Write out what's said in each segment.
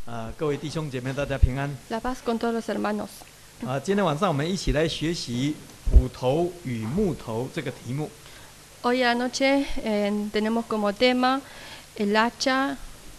各位弟兄姐妹，大家平安。 La paz con todos los hermanos. 今天晚上我们一起来学习斧头与木头这个题目。 Hoy a la noche tenemos como tema el hacha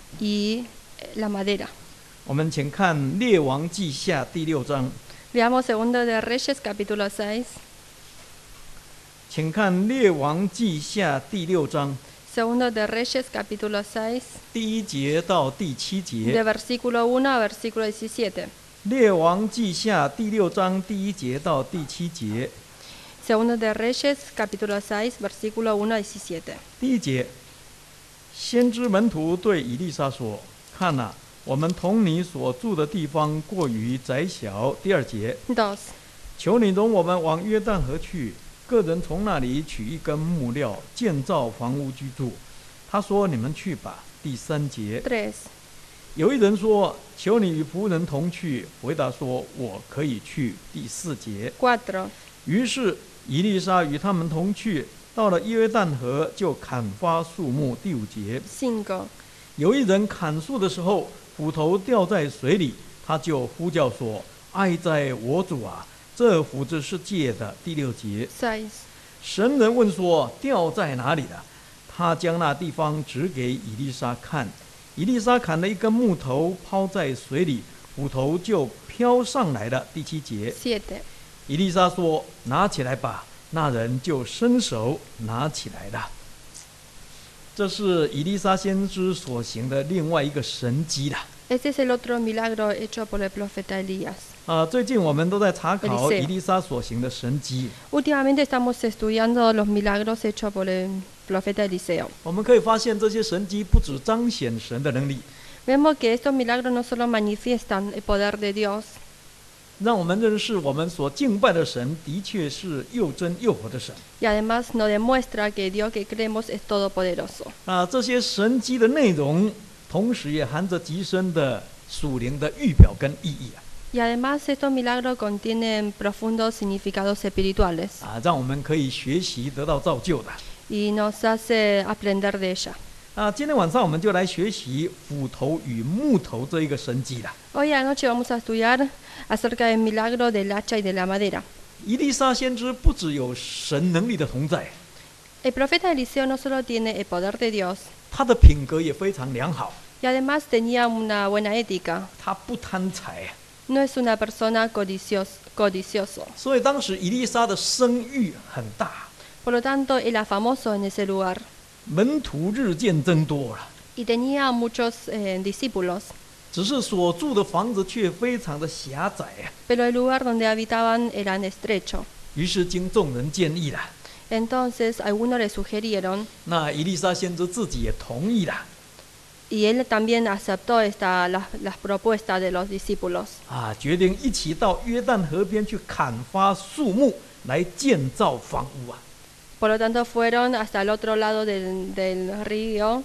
y la madera. 我们请看《列王记下》第6章。 Veamos Segundo de Reyes capítulo 6. 请看《列王记下》第6章。 Segundo de Reyes capítulo 6. 第1节到第7节。 De versículo 1 a versículo 17. 列王记下第6章第1节到第7节。 Segundo de Reyes capítulo 6 versículo 1 a 17. 第1节，先知门徒对以利沙说：“看哪，我们同你所住的地方过于窄小。”第2节， 2. 求你容我们往约旦河去，个人从那里取一根木料，建造房屋居住。他说：“你们去吧。”第3节， 3. 有一人说：“求你与仆人同去。”回答说：“我可以去。”第4节， 4. 于是以利沙与他们同去，到了约旦河，就砍伐树木。第5节， 5. 有一人砍树的时候，斧头掉在水里，他就呼叫说：“哀哉，我主啊！这斧子是借的。”第6节， 6. 神人问说：“掉在哪里了？”他将那地方指给以利沙看。以利沙砍了一根木头，抛在水里，斧头就飘上来了。第7节， 7. 以利沙说：“拿起来吧。”那人就伸手拿起来了。这是以利沙先知所行的另外一个神迹了。 Este es el otro milagro hecho por el profeta Elías. 最近我们都在查考 Eliseo 以利沙所行的神迹。 Últimamente estamos estudiando los milagros hechos por el profeta Eliseo. 我们可以发现，这些神迹不只彰显神的能力， Vemos que estos milagros no solo manifiestan el poder de Dios, 让我们认识我们所敬拜的神的确是又真又活的神。 y además nos demuestra que Dios que creemos es todopoderoso. 这些神迹的内容，同时也含着极深的属灵的预表跟意义。 Y además estos milagros contienen profundos significados espirituales 让我们可以学习得到造就的。 y nos hace aprender de ella. 今天晚上我们就来学习斧头与木头这一个神迹了。 Hoy a la noche vamos a estudiar acerca del milagro del hacha y de la madera. 以利沙先知不只有神能力的同在， El profeta Eliseo no solo tiene el poder de Dios, 他的品格也非常良好， y además tenía una buena ética. 他不贪财。 No es una persona codicioso. 所以当时以利沙的声誉很大， Por lo tanto, era famoso en ese lugar 门徒日渐增多了。 y tenía muchos discípulos, 只是所住的房子却非常的狭窄。 pero el lugar donde habitaban era estrecho. 于是经众人建议了， Entonces, algunos le sugirieron, 那以利沙先知自己也同意了。 y él también aceptó las propuestas de los discípulos. 决定一起到约旦河边去砍伐树木来建造房屋。 Por lo tanto, fueron hasta el otro lado del río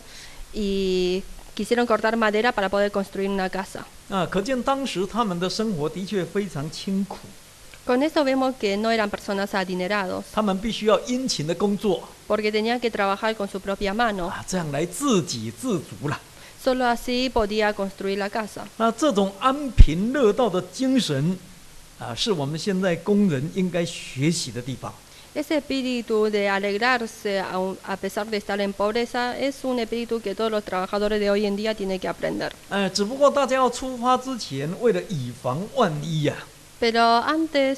y quisieron cortar madera para poder construir una casa. 可见当时他们的生活的确非常清苦， Con eso vemos que no eran personas adinerados, 他们必须要殷勤的工作， porque tenían que trabajar con su propia mano. 这样来自给自足了。 Solo así podía construir la casa. 这种安贫乐道的精神，是我们现在工人应该学习的地方。 Ese espíritu de alegrarse a pesar de estar en pobreza es un espíritu que todos los trabajadores de hoy en día tienen que aprender. 只不过大家要出发之前，为了以防万一呀， Pero antes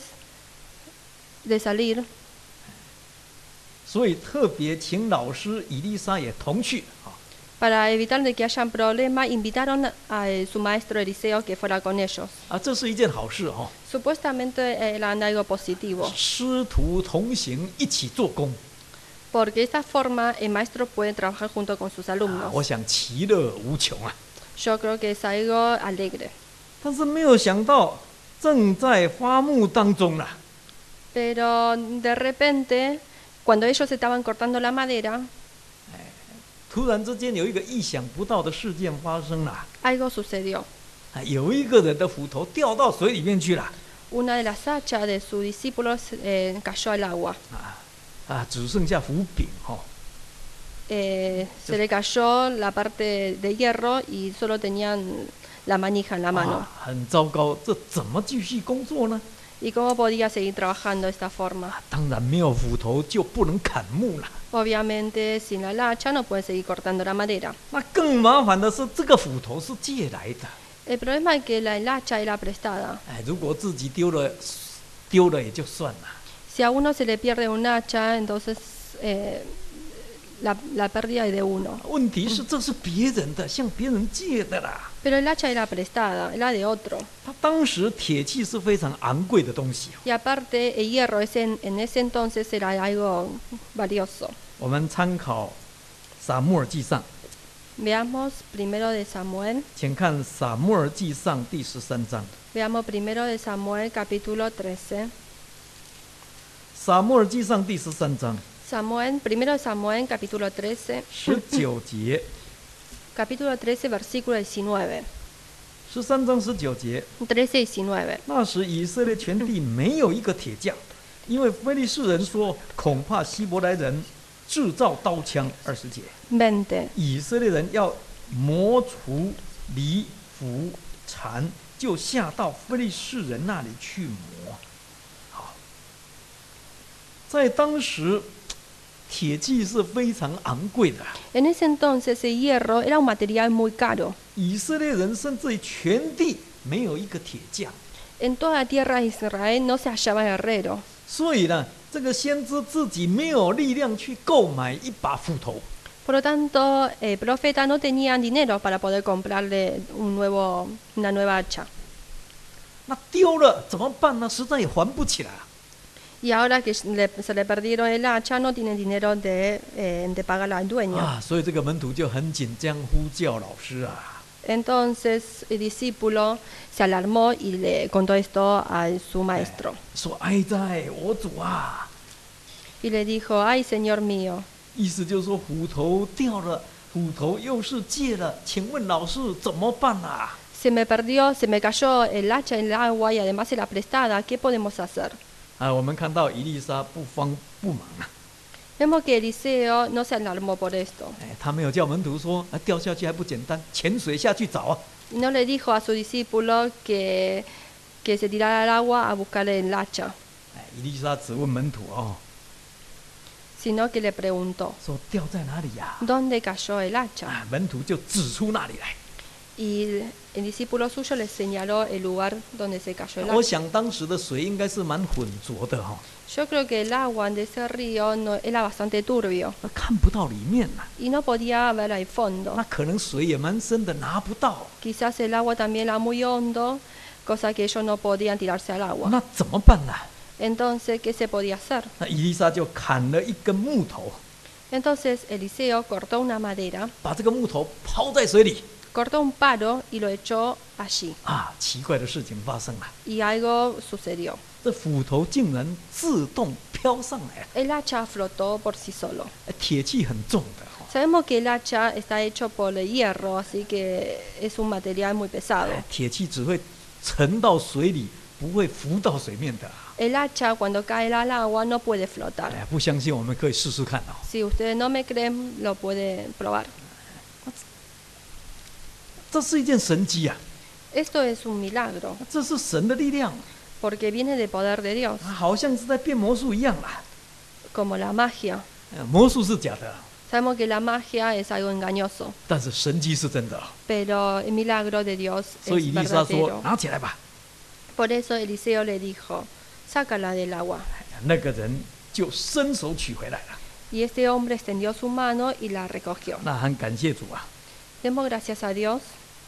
de salir, 所以特别请老师以利沙也同去。 para evitar de que hayan problemas, invitaron a su maestro Eliseo que fuera con ellos. 这是一件好事哦。 Supuestamente era algo positivo, 师徒同行，一起做工。 porque de esta forma el maestro puede trabajar junto con sus alumnos. 我想其乐无穷啊。 Yo creo que es algo alegre. 但是没有想到，正在发木当中了。 Pero de repente, cuando ellos estaban cortando la madera, 突然之间有一个意想不到的事件发生了。 algo sucedió. 有一个人的斧头掉到水里面去了。 Una de las hachas de sus discípulos cayó al agua. 只剩下斧柄 se le cayó la parte de hierro y solo tenían la manija en la mano. 啊，很糟糕，这怎么继续工作呢？ ¿Y cómo podía seguir trabajando de esta forma? 当然没有斧头就不能砍木了。 Obviamente, sin la hacha no puede seguir cortando la madera. 那更麻烦的是，这个斧头是借来的。 El problema es que el hacha era prestada. 哎，如果自己丢了也就算了。 Si a uno se le pierde un hacha, entonces la pérdida es de uno. 问题是这是别人的，向别人借的啦。 Pero el hacha era prestada, era de otro. 他当时铁器是非常昂贵的东西。 Y aparte, el hierro en ese entonces era algo valioso. 我们参考撒母耳记上， Veamos primero de Samuel. 请看撒母耳记上第13章。 Veamos primero de Samuel, capítulo 13. 撒母耳记上第13章 Primero de Samuel, capítulo 13. 19节 Capítulo 13, versículo 19. ，13章19节。 13-19. 那时以色列全地没有一个铁匠，因为非利士人说，恐怕希伯来人制造刀枪。20节， 20. 以色列人要磨除犁、斧、铲，就下到非利士人那里去磨。好，在当时，铁器是非常昂贵的。 En ese entonces el hierro era un material muy caro. 以色列人甚至于全地没有一个铁匠， En toda la tierra de Israel no se hallaba herrero. 所以呢，这个先知自己没有力量去购买一把斧头。 Por lo tanto, el profeta no tenía dinero para poder comprarle una nueva hacha. 那丢了怎么办呢？实在也还不起来啊。 Y ahora que se le perdieron el hacha, no tiene dinero de pagarle al dueño. 啊，所以这个门徒就很紧张，呼叫老师啊。 Entonces el discípulo se alarmó y le contó esto a su maestro. 说：“哀哉，我主啊！” Y le dijo, ay, Señor mío. 意思就是说斧头掉了，斧头又是借了，请问老师怎么办啊？ Se me cayó el hacha en el agua y además era prestada. ¿Qué podemos hacer? 啊，我们看到以利沙不慌不忙啊， Vemos que Eliseo no se alarmó por esto. 哎，他没有叫门徒说啊，掉下去还不简单，潜水下去找啊。 Y no le dijo a su discípulo que se tirara al agua a buscar el hacha, 哎，以利沙只问门徒哦， sino que le preguntó, 说掉在哪里呀、 ¿dónde cayó el hacha? 啊？门徒就指出那里来。 Y el discípulo suyo le señaló el lugar donde se cayó el 我 hacha. 想当时的水应该是蛮浑浊的哈、 Yo creo que el agua de ese río era bastante turbio 看不到里面呐、 y no podía ver al 那 fondo. 可能水也蛮深的，拿不到。 Quizás el agua también era muy hondo, cosa que ellos no podían tirarse al agua. 那怎么办呢？ Entonces, ¿qué se podía hacer? 那以利沙就砍了一根木头， Entonces Eliseo cortó una madera, 把这个木头抛在水里。 cortó un palo y lo echó allí. 啊，奇怪的事情发生了， Y algo sucedió. 这斧头竟然自动飘上来了。 El hacha flotó por sí solo. 铁器很重的哈、 Sabemos que el hacha está hecho por el hierro, así que es un material muy pesado. 铁器只会沉到水里，不会浮到水面的。 El hacha cuando cae al agua no puede flotar. 哎，不相信我们可以试试看哦。 Si ustedes no me creen, lo pueden probar. 这是一件神迹啊， Esto es un milagro, 这是神的力量， porque viene del poder de Dios, 好像是在变魔术一样啦。 como la magia. 魔术是假的， Sabemos que la magia es algo engañoso, 但是神迹是真的。 pero el milagro de Dios 所以 es 以利沙说 verdadero.：“ 拿起来吧。 Por eso Eliseo le dijo, sácala del agua. ” 那个人就伸手取回来了。 Y este hombre extendió su mano y la recogió. 那很感谢主啊， Demos gracias a Dios.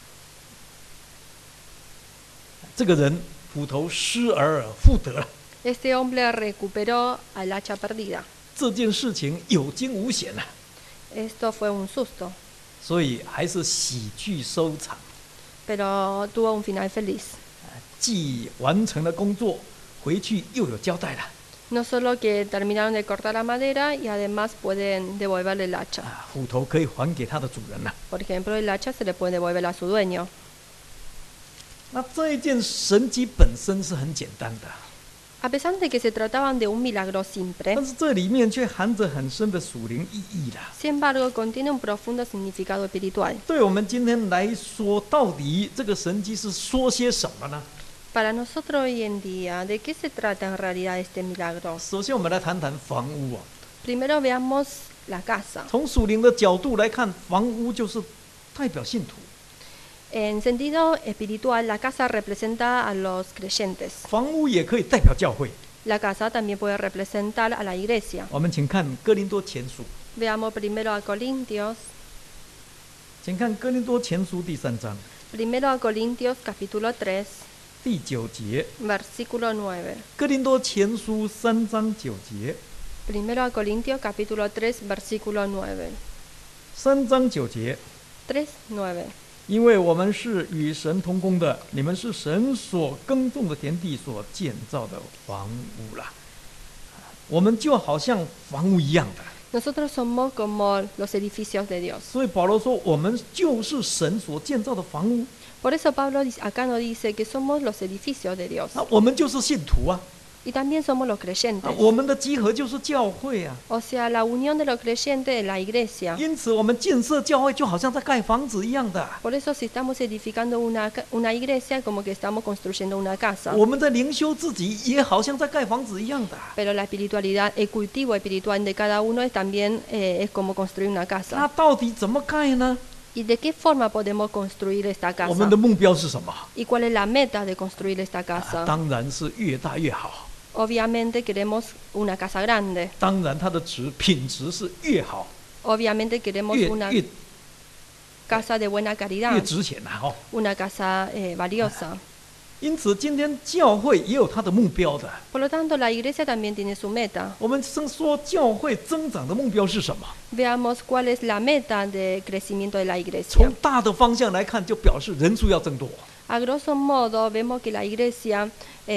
这个人斧头失而复得了。 Este hombre recuperó al hacha perdida. 这件事情有惊无险啊， Esto fue un susto, 所以还是喜剧收场。 pero tuvo un final feliz. 既完成了工作，回去又有交代了。 No solo que terminaron de cortar la madera y además pueden devolverle el hacha. 斧头可以还给他的主人了。 Por ejemplo, el hacha se le puede devolver a su dueño. 那这一件神迹本身是很简单的， A pesar de que se trataban de un milagro simple, 但是这里面却含着很深的属灵意义啦。 sin embargo, contiene un profundo significado espiritual. 对我们今天来说，到底这个神迹是说些什么呢？ Para nosotros hoy en día, ¿de qué se trata en realidad este milagro? 首先，我们来谈谈房屋啊。 Primero veamos la casa. 从属灵的角度来看，房屋就是代表信徒， En sentido espiritual, la casa representa a los creyentes. 房屋也可以代表教会。 La casa también puede representar a la iglesia. 我们请看哥林多前书， Veamos primero a Corintios. 请看哥林多前书第3章 Primero a Corintios capítulo 3, 第9节。 versículo 9. 哥林多前书3章9节， Primero a Corintios capítulo 3, versículo 9. 3章9节。 3, 9. 因为我们是与神同工的，你们是神所耕种的田地所建造的房屋啦。我们就好像房屋一样的， Nosotros somos como los edificios de Dios. 所以保罗说，我们就是神所建造的房屋， Por eso Pablo acá nos dice que somos los edificios de Dios. 那我们就是信徒啊， Y también somos los creyentes. 我们的集合就是教会啊。 O sea, la unión de los creyentes en la iglesia. 因此，我们建设教会就好像在盖房子一样的。 Por eso si estamos edificando una iglesia, como que estamos construyendo una casa. 我们在灵修自己，也好像在盖房子一样的。 Pero la espiritualidad, el cultivo espiritual de cada uno es también es como construir una 那 casa. 到底怎么盖呢？ ¿Y de qué forma podemos construir esta 我们 casa? 的目标是什么？ ¿Y cuál es la meta de construir esta casa? 当然是越大越好。 Obviamente queremos una casa grande. 当然，它的品质是越好， Obviamente queremos 越 una 越 casa de buena 越 calidad, 值钱呐！哈。 una casa valiosa. 因此，今天教会也有它的目标的。 Por lo tanto, la iglesia también tiene su meta. 我们说教会增长的目标是什么？ Veamos cuál es la meta de crecimiento de la iglesia. 从大的方向来看，就表示人数要增多。 A grosso modo, vemos que la iglesia,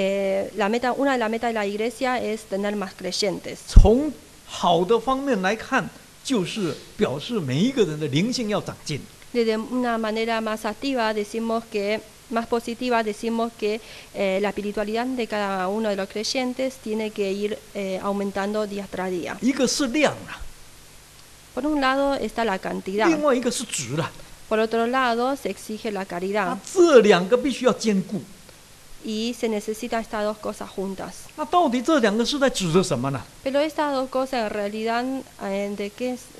una de las metas de la iglesia es tener más creyentes. 从好的方面来看，就是表示每一个人的灵性要长进。 Desde una manera más activa, más positiva, decimos que la espiritualidad de cada uno de los creyentes tiene que ir aumentando día tras día. 一个是量啊， Por un lado está la cantidad, 另外一个是值了。 por otro lado se exige la 那 caridad 这两个必须要兼顾。 y se necesitan estas dos cosas juntas. 那到底这两个是在指着什么呢？ Pero estas dos cosas en realidad, ¿de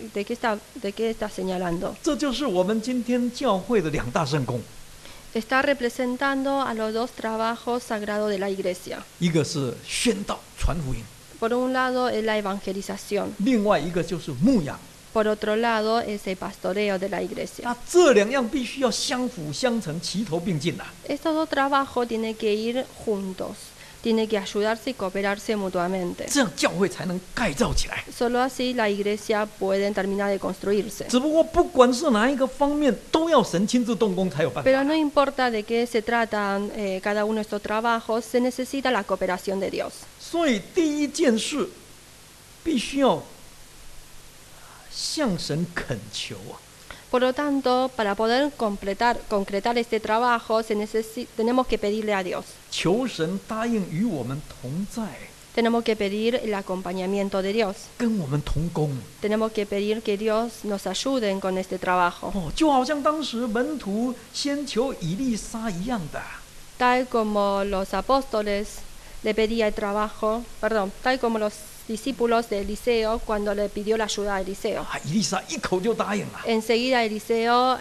qué está señalando? 这就是我们今天教会的两大圣工， Está representando a los dos trabajos sagrados de la iglesia. 一个是宣道传福音， Por un lado es la evangelización, 另外一个就是牧养。 por otro lado es el pastoreo de la iglesia. 那这两样必须要相辅相成，齐头并进呐、 Estos dos trabajos tienen que ir juntos, tienen que ayudarse y cooperarse mutuamente. 这样教会才能盖造起来。 Solo así la iglesia puede terminar de construirse. 只不过不管是哪一个方面，都要神亲自动工才有办法。 Pero no importa de qué se tratan cada uno de estos trabajos, se necesita la cooperación de Dios. 所以第一件事，必须要向神恳求啊。 Por lo tanto, para poder concretar este trabajo, tenemos que pedirle a Dios. 求神答应与我们同在， Tenemos que pedir el acompañamiento de Dios. 跟我们同工。 Tenemos que pedir que Dios nos ayude con este trabajo. 哦，就好像当时门徒先求以利沙一样的。 Tal como los apóstoles le pedía el trabajo, tal como los discípulos de Eliseo cuando le pidió la ayuda a Eliseo. 啊，以利沙一口就答应了。 Enseguida Eliseo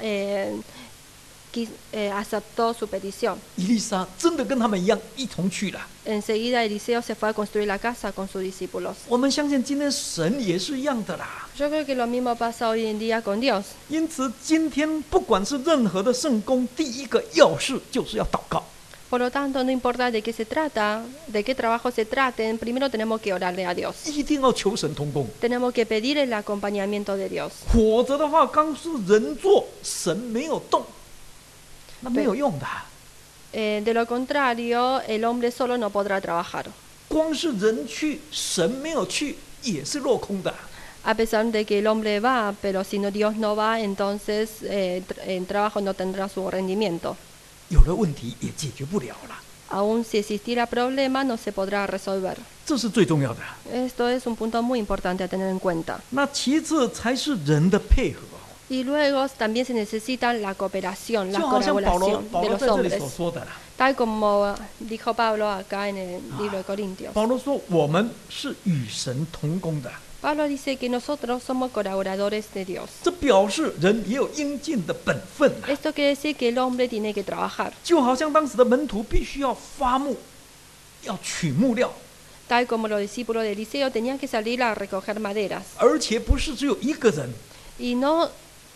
aceptó su petición. 以利沙真的跟他们一样，一同去了。 Enseguida Eliseo se fue a construir la casa con sus discípulos. 我们相信今天神也是一样的啦。 Yo creo que lo mismo pasa hoy en día con Dios. 因此，今天不管是任何的圣工，第一个要事就是要祷告。 Por lo tanto, no importa de qué se trata, de qué trabajo se traten, primero tenemos que orarle a Dios. 一定要求神同工， Tenemos que pedir el acompañamiento de Dios. 否则的话，刚是人做，神没有动，那没有用的。 De lo contrario, el hombre solo no podrá trabajar. 光是人去，神没有去，也是落空的。 A pesar de que el hombre va, pero si no Dios no va, entonces el trabajo no tendrá su rendimiento. 有了问题也解决不了了。 aun si existiera problema, no se podrá resolver. 这是最重要的。 Esto es un punto muy importante a tener en cuenta. 那其次才是人的配合， Y luego también se necesita la cooperación, la 就好像保罗 colaboración de 在 los 这里 hombres. 所说的啦。 Tal como dijo Pablo acá en el libro de Corintios. 保罗说我们是与神同工的， Pablo dice que nosotros somos colaboradores de Dios. 这表示人也有应尽的本分啊。 Esto quiere decir que el hombre tiene que trabajar. 就好像当时的门徒必须要发木，要取木料， Tal como los discípulos de Eliseo tenían que salir a recoger maderas. 而且不是只有一个人， Y no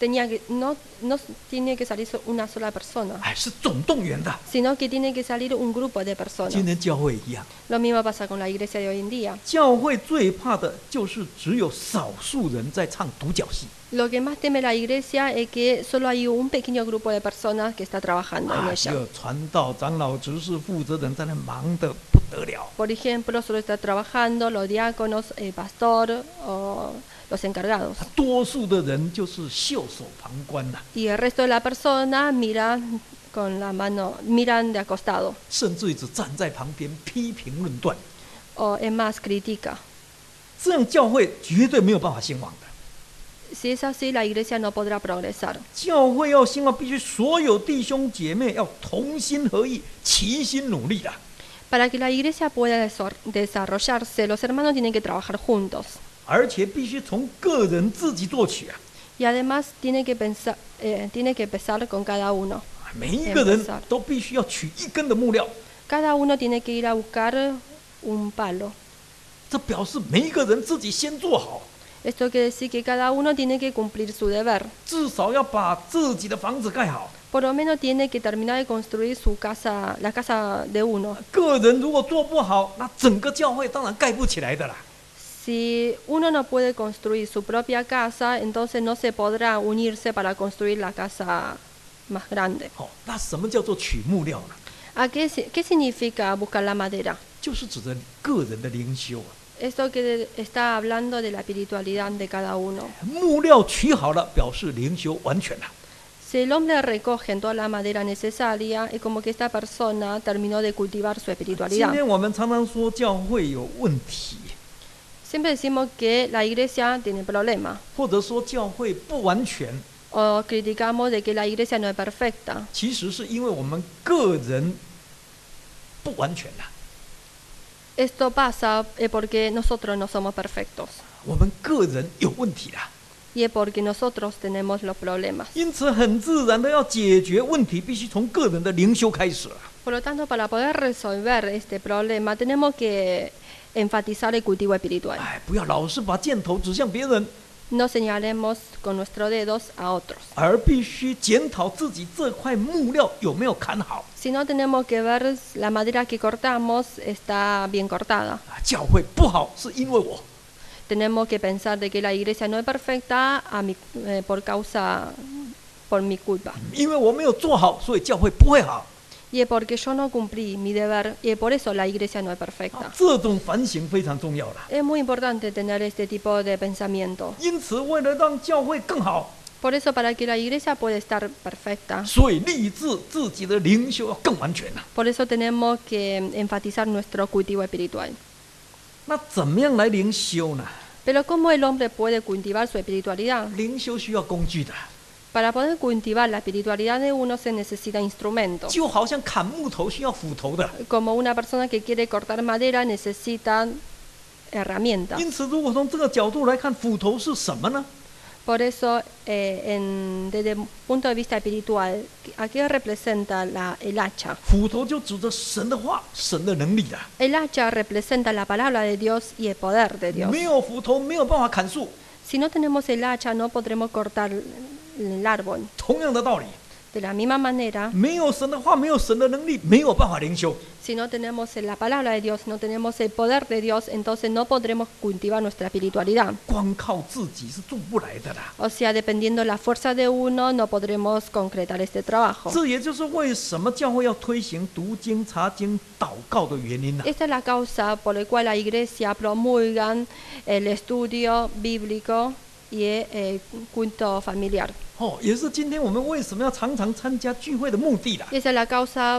tiene que salir una sola persona, 哎，是总动员的。 sino que tiene que salir un grupo de personas. 今天教会一样， Lo mismo pasa con la iglesia de hoy en día. 教会最怕的就是只有少数人在唱独角戏， Lo que más teme la iglesia es que solo hay un pequeño grupo de personas que está trabajando en 只 ella. 有传道、长老、执事、负责人在那忙得不得了。 Por ejemplo, solo está trabajando los diáconos, el pastor o los encargados. 多数的人就是袖手旁观呐、 Y el resto de la persona miran con la mano, miran de acostado 甚至于只站在旁边批评论断， o es más critica. 这样教会绝对没有办法兴旺的。 Si es así, la iglesia no podrá progresar. 教会要兴旺，必须所有弟兄姐妹要同心合意、齐心努力的。 Para que la iglesia pueda desarrollarse, los hermanos tienen que trabajar juntos. 而且必须从个人自己做起啊！ Y además tiene que empezar con cada uno. 每一个人都必须要取一根的木料， Cada uno tiene que ir a buscar un palo. 这表示每一个人自己先做好， Esto quiere decir que cada uno tiene que cumplir su deber. 至少要把自己的房子盖好。 Por lo menos tiene que terminar de construir su casa, la casa de uno. 个人如果做不好，那整个教会当然盖不起来的啦。 Si uno no puede construir su propia casa, entonces no se podrá unirse para construir la casa más grande. 好，那什么叫做取木料呢？ ¿Qué significa buscar la madera? 就是指着个人的灵修啊。 Esto que está hablando de la espiritualidad de cada uno. 木料取好了，表示灵修完全了。 Si el hombre recoge toda la madera necesaria, es como que esta persona terminó de cultivar su 今 espiritualidad. 天我们常常说教会有问题， Siempre decimos que la iglesia tiene problemas, 或者说教会不完全， o criticamos de que la iglesia no es perfecta. 其实是因为我们个人不完全了。 Esto pasa porque nosotros no somos perfectos, 我们个人有问题啦， y es porque nosotros tenemos los problemas. 因此很自然的要解决问题，必须从个人的灵修开始了。 Por lo tanto, para poder resolver este problema, tenemos que enfatizar el cultivo espiritual. 哎，不要老是把箭头指向别人， No señalemos con nuestros dedos a otros, 而必须检讨自己这块木料有没有砍好。 sino tenemos que ver la madera que cortamos está bien cortada. 啊，教会不好是因为我， Tenemos que pensar de que la iglesia no es perfecta por mi culpa. 因为我没有做好，所以教会不会好。 Y es porque yo no cumplí mi deber, y es por eso la iglesia no es 啊 perfecta. 这种反省非常重要了。 Es muy importante tener este tipo de pensamiento. 因此，为了让教会更好， Por eso, para que la iglesia pueda estar perfecta, 所以立志自己的灵修要更完全了。 por eso tenemos que enfatizar nuestro cultivo espiritual. 那怎么样来灵修呢？ Pero ¿cómo el hombre puede cultivar su espiritualidad? 灵修需要工具的， Para poder cultivar la espiritualidad de uno se necesita instrumentos. 就好像砍木头需要斧头的。 Como una persona que quiere cortar madera necesita herramientas. 因此，如果从这个角度来看，斧头是什么呢？ Por eso, desde el punto de vista espiritual, ¿a qué representa el hacha? 斧头就指着神的话、神的能力的。 El hacha representa la palabra de Dios y el poder de Dios. 没有斧头，没有办法砍树。 Si no tenemos el hacha, no podremos cortar el árbol. 同样的道理， De la misma manera, 没有神的话，没有神的能力，没有办法灵修。 si no tenemos la palabra de Dios, no tenemos el poder de Dios, entonces no podremos cultivar nuestra espiritualidad. 光靠自己是做不来的啦。 O sea, dependiendo de la fuerza de uno, no podremos concretar este trabajo. 这也就是为什么教会要推行读经、查经、祷告的原因啦。 Esta es la causa por la cual la iglesia promulga el estudio bíblico y el culto familiar. 哦，也是今天我们为什么要常常参加聚会的目的啦。 Esa es la causa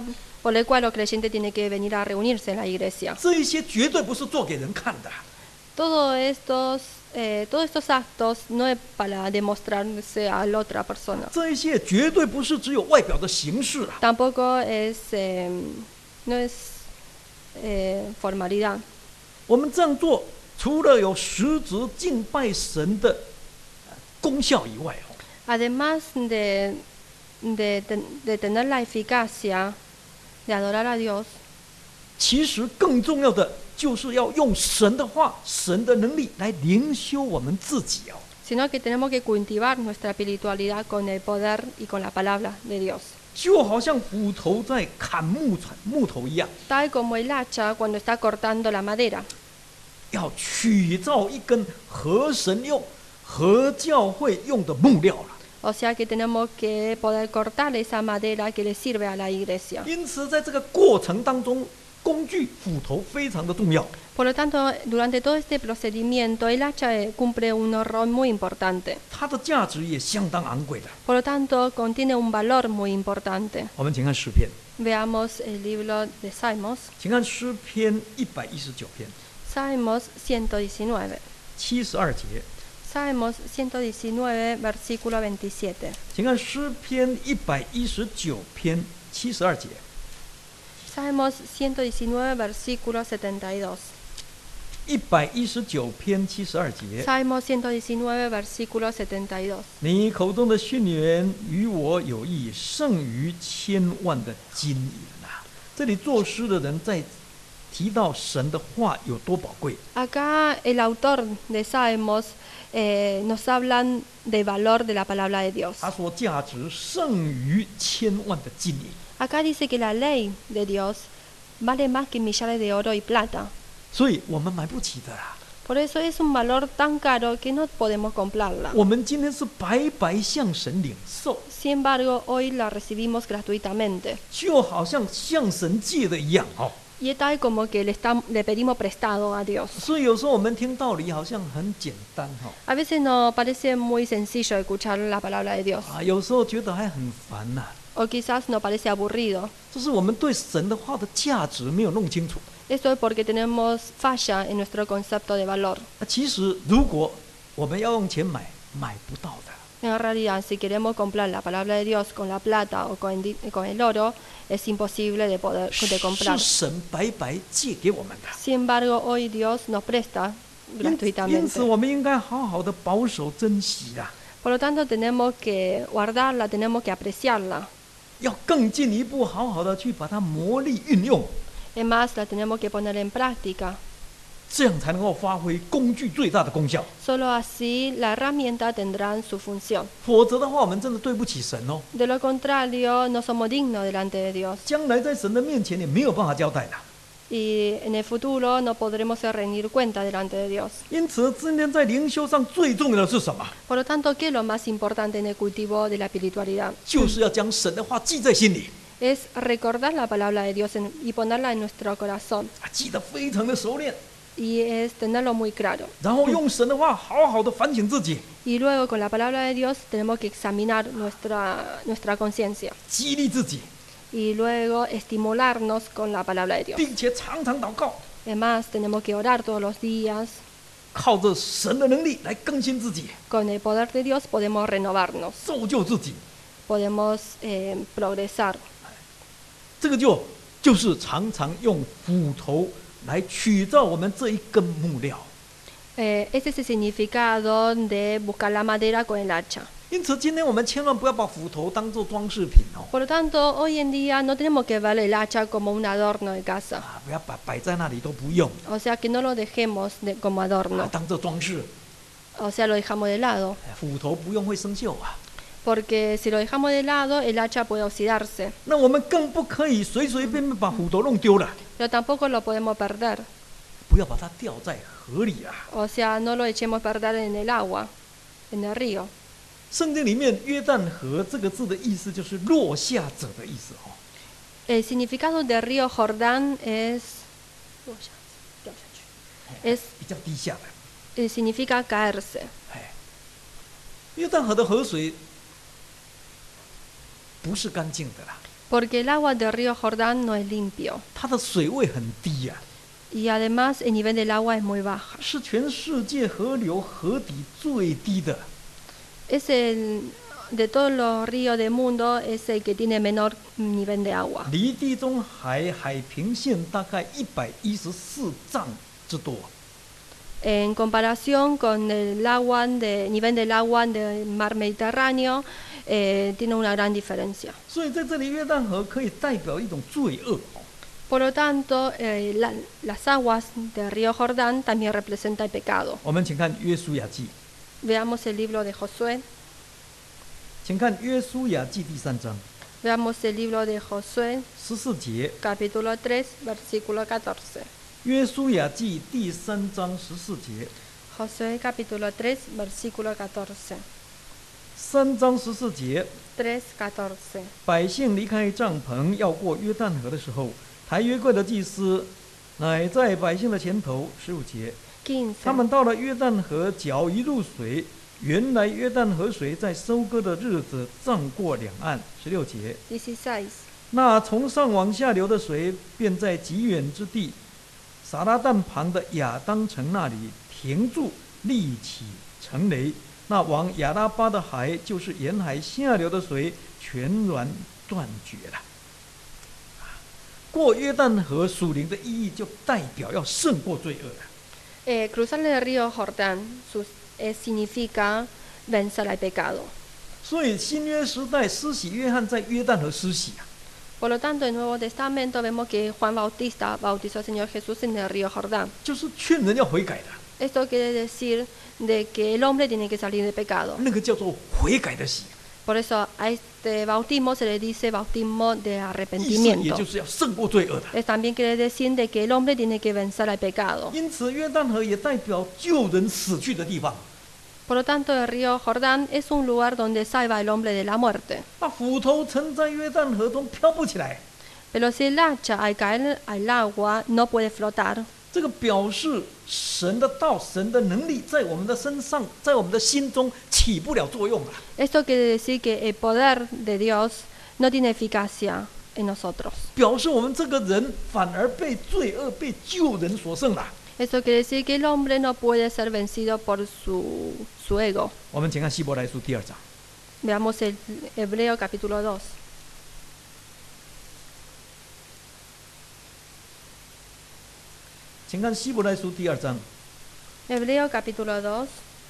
por el cual los creyentes tienen que venir a reunirse en la iglesia. 这一些绝对不是做给人看的， Todos estos actos no es para demostrarse a la otra persona. 这一些绝对不是只有外表的形式啊。 Tampoco no es formalidad. 我们这样做，除了有实质敬拜神的功效以外， Además de tener la eficacia de adorar a Dios, 其实更重要的就是要用神的话、神的能力来灵修我们自己哦。 sino que tenemos que cultivar nuestra espiritualidad con el poder y con la palabra de Dios. 就好像斧头在砍木头一样， Tal como el hacha cuando está cortando la madera. 要取造一根合神用、合教会用的木料了。 O sea que tenemos que poder cortar esa madera que le sirve a la iglesia. 因此，在这个过程当中，工具斧头非常的重要。 Por lo tanto, durante todo este procedimiento, el hacha cumple un rol muy importante. 它的价值也相当昂贵的。 Por lo tanto, contiene un valor muy importante. 我们请看诗篇， Veamos el libro de Salmos. 请看诗篇119篇 Salmos 119. 72节， Salmos 119, versículo 27. 请看诗篇119篇72节。 Salmos 119, versículo 72. 119篇72节， Salmos 119, versículo 72. 你口中的训言与我有益，胜于千万的金银啊！这里作诗的人在提到神的话有多宝贵。 Acá el autor de Salmos nos hablan del valor de la palabra de Dios. 他说价值胜于千万的金银， Acá dice que la ley de Dios vale más que millares de oro y plata. 所以我们买不起的啦。 Por eso es un valor tan caro que no podemos comprarla. 我们今天是白白向神领受， Sin embargo, hoy la recibimos gratuitamente. 就好像向神借的一样哦。 Y es tal como que le pedimos prestado a Dios. 所以有时候我们听道理好像很简单哈、 A veces nos parece muy sencillo escuchar la palabra de Dios. 有时候觉得还很烦呐、 O quizás nos parece aburrido. 就是我们对神的话的价值没有弄清楚。 Esto es porque tenemos falla en nuestro concepto de valor. 其实如果我们要用钱买，买不到的。 En realidad, si queremos comprar la palabra de Dios con la plata o con el oro, es imposible de comprar. 是神白白借给我们的。 Sin embargo, hoy Dios nos presta 因此， gratuitamente. 我们应该好好的保守珍惜啦， Por lo tanto, tenemos que guardarla, tenemos que apreciarla. 要更进一步好好的去把它磨砺运用， Además, la tenemos que poner en práctica. 这样才能够发挥工具最大的功效。 Solo así la herramienta tendrá su función. 否则的话，我们真的对不起神哦。 De lo contrario, no somos dignos delante de Dios. 将来在神的面前也没有办法交代的。 Y en el futuro no podremos rendir cuenta delante de Dios. 因此，今天在灵修上最重要的是什么？ Por lo tanto, ¿qué es lo más importante en el cultivo de la espiritualidad? 就是要将神的话记在心里， Es recordar la palabra de Dios y ponerla en nuestro corazón. 记得非常的熟练， Y es tenerlo muy claro. 然后用神的话好好的反省自己， Y luego con la palabra de Dios tenemos que examinar nuestra conciencia. 激励自己， Y luego estimularnos con la palabra de Dios. 并且常常祷告， Además, tenemos que orar todos los días. 靠着神的能力来更新自己， Con el poder de Dios podemos renovarnos, 造就自己。 podemos progresar. 这个就是常常用斧头来取造我们这一根木料。 Ese es el significado de buscar la madera con el hacha. 因此，今天我们千万不要把斧头当作装饰品哦， Por lo tanto, hoy en día no tenemos que ver el hacha como un adorno de casa. 不要摆在那里都不用， O sea, que no lo dejemos como adorno. 当做装饰。 O sea, lo dejamos de lado. 斧头不用会生锈啊。 Porque si lo dejamos de lado, el hacha puede oxidarse. 那我们更不可以随随便便把斧头弄丢了， Pero tampoco lo podemos perder. 不要把它掉在河里啊。 O sea, no lo echemos a perder en el agua, en el río. 圣经里面约旦河这个字的意思就是落下者的意思哦。 El significado del río Jordán es 比较低下的。 significa caerse. 约旦河的河水不是干净的啦， porque el agua del río Jordán no es limpio 它的水位很低呀、 y además el nivel del agua es muy baja. 是全世界河流河底最低的。 Es de todos los ríos del mundo es el que tiene menor nivel de agua. 离地中海海平线大概114丈之多。 En comparación con el agua nivel del agua del mar Mediterráneo, tiene una gran diferencia. 所以在这里，约旦河可以代表一种罪恶。 Por lo tanto, las aguas del río Jordán también representan el pecado. 我们请看约书亚记， Veamos el libro de Josué. 请看约书亚记第3章 Veamos el libro de Josué, 14节。 capítulo 3, versículo 14. 约书亚记第3章14节。 Josué, capítulo 3, versículo 14. 3章14节， 3:14. 百姓离开帐篷要过约旦河的时候，抬约柜的祭司乃在百姓的前头。15节， 15. 他们到了约旦河，脚一入水，原来约旦河水在收割的日子涨过两岸。16节， 16. 那从上往下流的水，便在极远之地撒拉旦旁的亚当城那里停住，立起城垒。那往亚拉巴的海，就是沿海下流的水，全然断绝了。过约旦河属灵的意义，就代表要胜过罪恶了。 Cruzar el río Jordán significa vencer al pecado. 所以新约时代施洗约翰在约旦河施洗啊， Por lo tanto, en el Nuevo Testamento vemos que Juan Bautista bautizó al Señor Jesús en el río Jordán. 就是劝人要悔改的， Esto quiere decir de que el hombre tiene que salir de pecado. 那个叫做悔改的洗， Por eso a este bautismo se le dice bautismo de 意思也 arrepentimiento. 就是要胜过罪恶的。 También quiere decir de que el hombre tiene que vencer al pecado. 因此，约旦河也代表救人死去的地方。 Por lo tanto, el río Jordán es un lugar donde salva al hombre de la muerte. 那斧头曾在约旦河中飘不起来， Pero si el hacha al caer al agua no puede flotar, 这个表示神的道、神的能力在我们的身上，在我们的心中起不了作用了。 esto quiere decir que el poder de Dios no tiene eficacia en nosotros. 表示我们这个人反而被罪恶、被救人所胜了。 Esto quiere decir que el hombre no puede ser vencido por su ego. 我们请看希伯来书第2章， Veamos el Hebreo capítulo 2. 请看希伯来书第2章 Hebreo capítulo 2,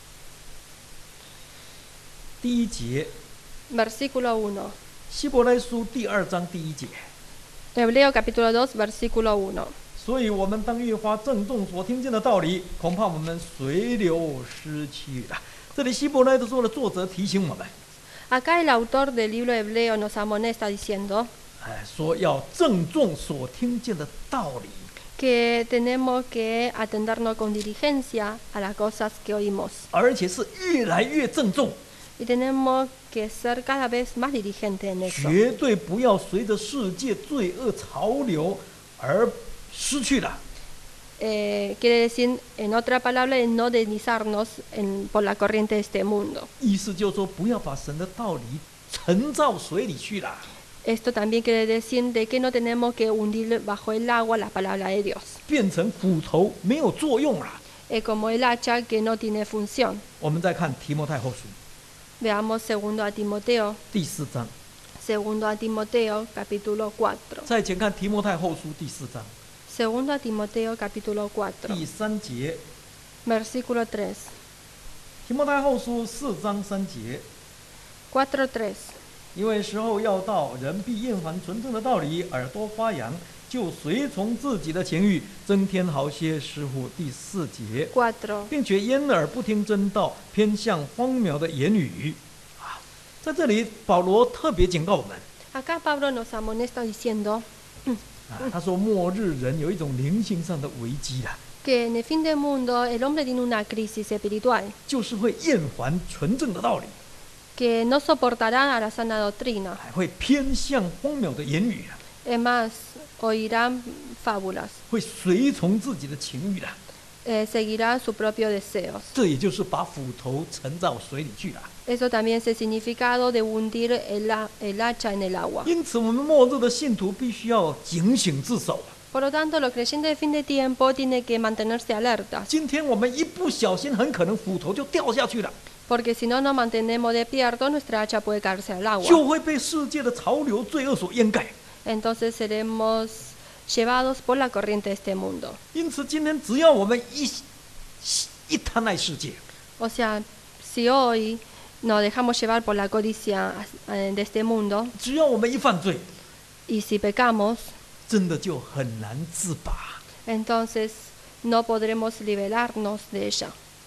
第1节。 versículo 1. 希伯来书第2章第1节。 Hebreo capítulo 2, versículo 1. 所以我们当越发郑重所听见的道理，恐怕我们随流失去了。这里希伯来书的作者提醒我们， Acá el autor del libro Hebreo nos amonesta diciendo 说要郑重所听见的道理。 que tenemos que atendernos con diligencia a las cosas que oímos. 而且是越来越郑重， Y tenemos que ser cada vez más diligentes en eso. 绝对不要随着世界罪恶潮流而失去了。 Quiere decir, en otra palabra, no deslizarnos por la corriente de este mundo. 意思就是说，不要把神的道理沉到水里去了， Esto también quiere decir de que no tenemos que hundir bajo el agua la palabra de Dios. 变成斧头没有作用了。 Es como el hacha que no tiene función. 我们再看提摩太后书 Veamos 2 a Timoteo, 第4章， 2 a Timoteo, capítulo 4. 再前看提摩太后书第4章 2 a Timoteo, capítulo 4, 第3节。 versículo 3. 提摩太后书4章3节， 4:3. 因为时候要到，人必厌烦纯正的道理，耳朵发痒，就随从自己的情欲，增添好些师傅。第4节， 4. 并且掩耳不听真道，偏向荒谬的言语。在这里，保罗特别警告我们， Acá Pablo nos amonesta diciendo 他说末日人有一种灵性上的危机啦， que en el fin del mundo el hombre tiene una crisis espiritual, 就是会厌烦纯正的道理， que no soportará a la sana doctrina. 还会偏向荒谬的言语， Es más, oirán fábulas, 会随从自己的情欲啦。 seguirá sus propios deseos. 这也就是把斧头沉到水里去了。 Eso también es el significado de hundir el hacha en el agua. 因此，我们末日的信徒必须要警醒自守。 Por lo tanto, los creyentes de fin de tiempo tienen que mantenerse alertas, 今天我们一不小心，很可能斧头就掉下去了， porque si no nos mantenemos despiertos, nuestra hacha puede caerse al agua. 就会被世界的潮流、罪恶所掩盖。 Entonces seremos llevados por la corriente de este mundo. 因此，今天只要我们一贪爱世界， O sea, si hoy nos dejamos llevar por la codicia de este mundo, 只要我们一犯罪， y si pecamos, 真的就很难自拔。 entonces no podremos liberarnos de ella.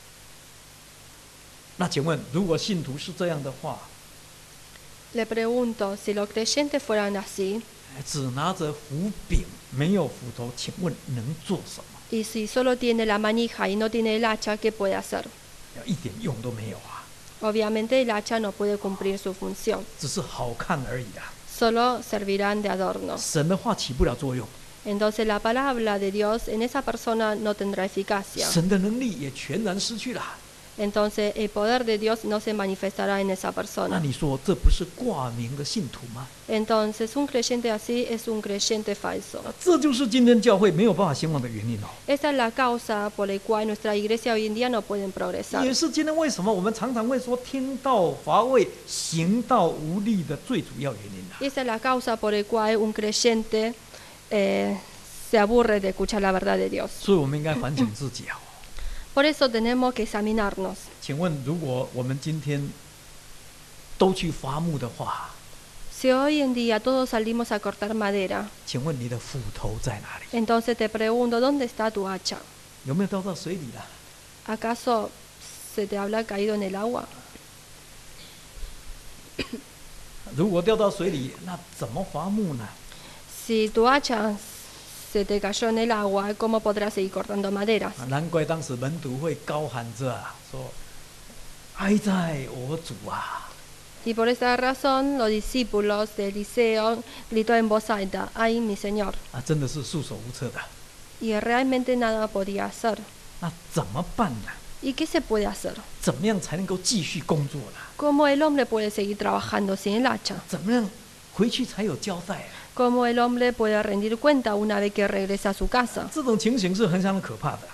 那请问，如果信徒是这样的话， Le pregunto, si los creyentes fueran así, 只拿着斧柄，没有斧头，请问能做什么？ y si solo tiene la manija y no tiene el hacha, ¿qué puede hacer? 一点用都没有啊， Obviamente el hacha no puede cumplir su función, 只是好看而已啊。 solo servirán de adorno. 神的话起不了作用， Entonces la palabra de Dios en esa persona no tendrá eficacia. 神的能力也全然失去了。 Entonces el poder de Dios no se manifestará en esa 那 persona. 你说这不是挂名的信徒吗？ Entonces un creyente así es un creyente falso. 这就是今天教会没有办法兴旺的原因哦， Esta es la causa por la cual nuestra iglesia hoy en día no pueden progresar. 也是今天为什么我们常常会说听道乏味、行道无力的最主要原因啊。 Esa es la causa por la cual un creyente se aburre de escuchar la verdad de Dios. 所以我们应该反省自己啊。 Por eso tenemos que examinarnos. 请问，如果我们今天都去伐木的话， Si hoy en día todos salimos a cortar madera, 请问你的斧头在哪里？ entonces te pregunto, ¿dónde está tu hacha? 有没有掉到水里了？ ¿Acaso se te habrá caído en el agua? 如果掉到水里，那怎么伐木呢？ Si tu hacha se te cayó en el agua, ¿cómo podrás seguir cortando maderas? 难怪当时门徒会高喊着说：“哀哉我主啊！” Y por esa razón los discípulos de Eliseo gritó en voz alta, ¡ay mi Señor! 真的是束手无策的。 Y realmente nada podía hacer. 那怎么办呢？ ¿Y qué se puede hacer? 怎么样才能够继续工作呢？ ¿Cómo el hombre puede seguir trabajando sin el hacha? 怎么样回去才有交代？ ¿Cómo el hombre puede rendir cuenta una vez que regresa a su casa? 这种情形是很相当可怕的。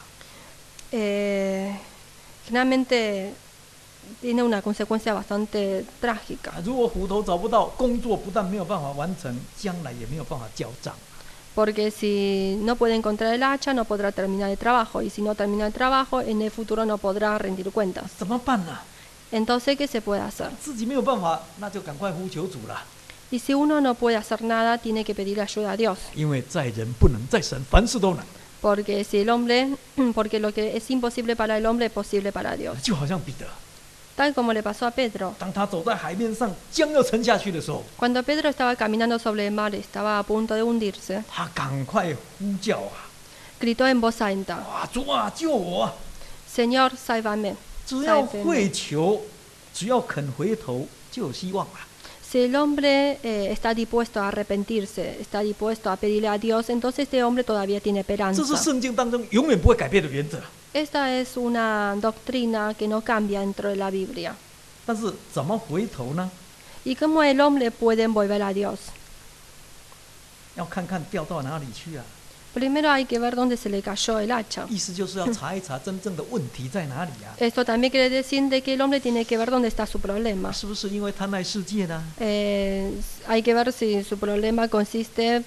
Generalmente tiene una consecuencia bastante trágica, 如果斧头找不到，工作不但没有办法完成，将来也没有办法交账。 porque si no puede encontrar el hacha no podrá terminar el trabajo, y si no termina el trabajo en el futuro no podrá rendir cuentas. 怎么办呢？ Entonces, ¿qué se puede hacer? 自己没有办法，那就赶快呼求主了。 Y si uno no puede hacer nada, tiene que pedir ayuda a Dios, 因为在人不能，在神凡事都能。 porque porque lo que es imposible para el hombre es posible para Dios. 就好像彼得， Tal como le pasó a Pedro. 当他走在海面上，将要沉下去的时候， Cuando Pedro estaba caminando sobre el mar, estaba a punto de hundirse, 他赶快呼叫啊！ gritó en voz alta, 哇，主啊，救我啊！ Señor, sálvame. 只要会求，只要肯回头，就有希望啊！ Si el hombre está dispuesto a arrepentirse, está dispuesto a pedirle a Dios, entonces este hombre todavía tiene 这 esperanza. 是圣经当中永远不会改变的原则。 Esta es una doctrina que no cambia dentro de la Biblia. 但是怎么回头呢？ ¿Y cómo el hombre puede volver a Dios? 要看看掉到哪里去啊！ Primero hay que ver dónde se le cayó el hacha. 意思就是要查一查真正的问题在哪里啊！ Esto también quiere decir de que el hombre tiene que ver dónde está su problema. 是不是因为贪爱世界呢？ Hay que ver si su problema consiste